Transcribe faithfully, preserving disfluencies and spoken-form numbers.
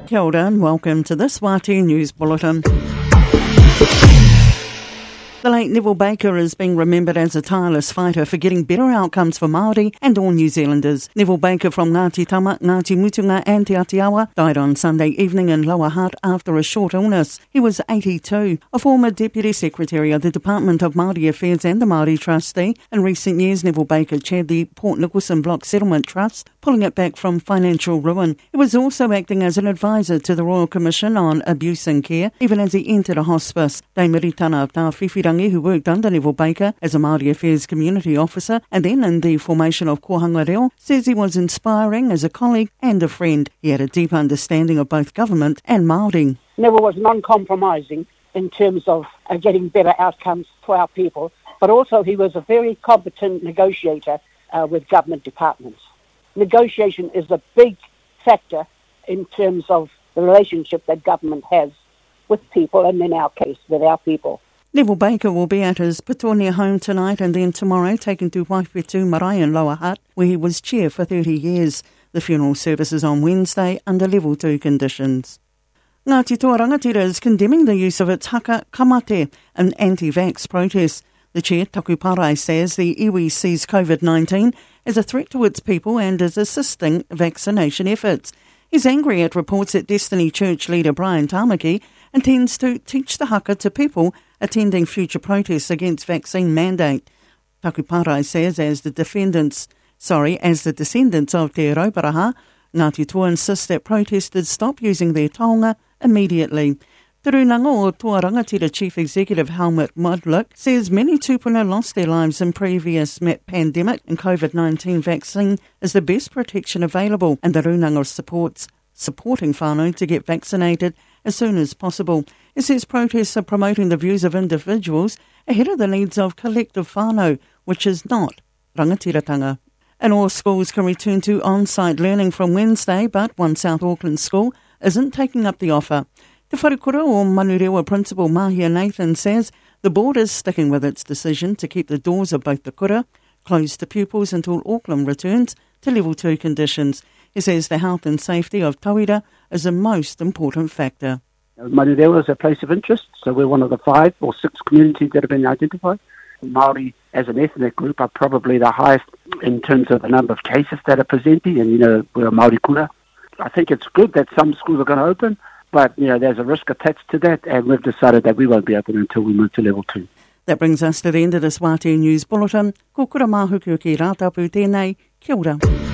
Kia ora and welcome to this Wātea News Bulletin. The late Neville Baker is being remembered as a tireless fighter for getting better outcomes for Māori and all New Zealanders. Neville Baker from Ngāti Tama, Ngāti Mutunga and Te Atiawa died on Sunday evening in Lower Hutt after a short illness. He was eighty-two. A former Deputy Secretary of the Department of Māori Affairs and the Māori Trustee, in recent years Neville Baker chaired the Port Nicholson Block Settlement Trust, pulling it back from financial ruin. He was also acting as an advisor to the Royal Commission on Abuse and Care, even as he entered a hospice. Dame Ritana of Tāwhiwhirangi, who worked under Neville Baker as a Māori Affairs Community Officer and then in the formation of Kohanga Reo, says he was inspiring as a colleague and a friend. He had a deep understanding of both government and Māori. Neville was non-compromising in terms of uh, getting better outcomes for our people, but also he was a very competent negotiator uh, with government departments. Negotiation is a big factor in terms of the relationship that government has with people, and in our case, with our people. Neville Baker will be at his Petonia home tonight and then tomorrow taken to Waiwhetu Marae in Lower Hutt, where he was chair for thirty years. The funeral service is on Wednesday under level two conditions. Ngāti Toa Rangatira is condemning the use of its haka kamate in anti-vax protests. The chair, Taku Parai, says the iwi sees COVID nineteen as a threat to its people and is assisting vaccination efforts. He's angry at reports that Destiny Church leader Brian Tamaki intends to teach the haka to people attending future protests against vaccine mandate. Taku Parai says as the defendants, sorry, as the descendants of Te Rauparaha, Ngāti Toa insists that protesters stop using their taonga immediately. Te Runanga o Toa Rangatira Chief Executive Helmut Modlik says many tupuna lost their lives in previous pandemic, and COVID nineteen vaccine is the best protection available, and the Runanga supports supporting whānau to get vaccinated as soon as possible. It says protests are promoting the views of individuals ahead of the needs of collective whānau, which is not rangatiratanga. And all schools can return to on-site learning from Wednesday, but one South Auckland school isn't taking up the offer. Te Wharekura o Manurewa Principal Mahia Nathan says the board is sticking with its decision to keep the doors of both the kura closed to pupils until Auckland returns to level two conditions. He says the health and safety of Tauira is the most important factor. Manurewa is a place of interest, so we're one of the five or six communities that have been identified. Māori as an ethnic group are probably the highest in terms of the number of cases that are presenting, and you know, we're a Māori kura. I think it's good that some schools are going to open, but you know, there's a risk attached to that, and we've decided that we won't be open until we move to level two. That brings us to the end of this Wātea News Bulletin. Ko kura māhuku ki rātapu tēnei. Kia ora.